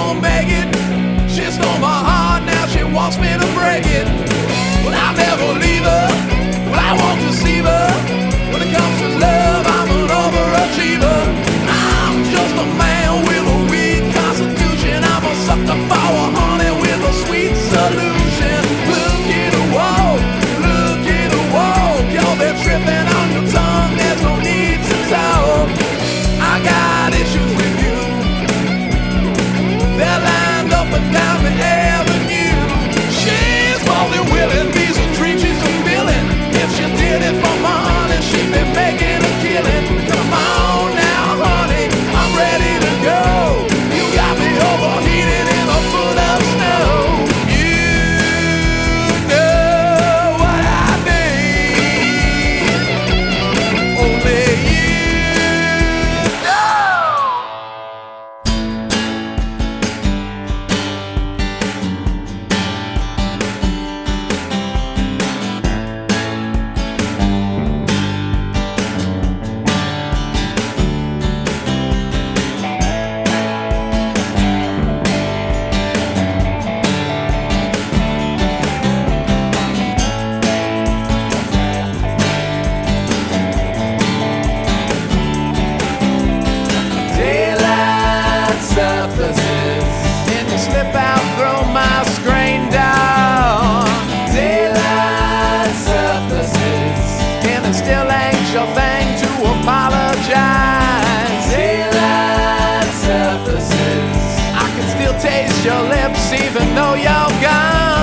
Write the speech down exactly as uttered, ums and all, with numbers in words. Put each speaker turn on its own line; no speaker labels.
gonna make it. She stole my heart, now she wants me to break it. Well, I'll never leave her, well, I won't deceive her. When it comes to love, I'm an overachiever. I'm just a man with a weak constitution. I'm a sucker for a honey with a sweet solution. Look at her walk, look at her walk. You'll be tripping on your tongue, there's no need to talk. I got issues with you, they're lined up and down the avenue. She's more than willing, these are dreams she's fulfilling. If she did it for money, she'd be making a killing. Come on now, honey, I'm ready to go. You got me overheated in a foot of snow. You know what I need, only you know. Daylight surfaces, and you slip out, throw my screen down. Daylight surfaces, and it still ain't your thing to apologize. Daylight surfaces, I can still taste your lips even though you're gone.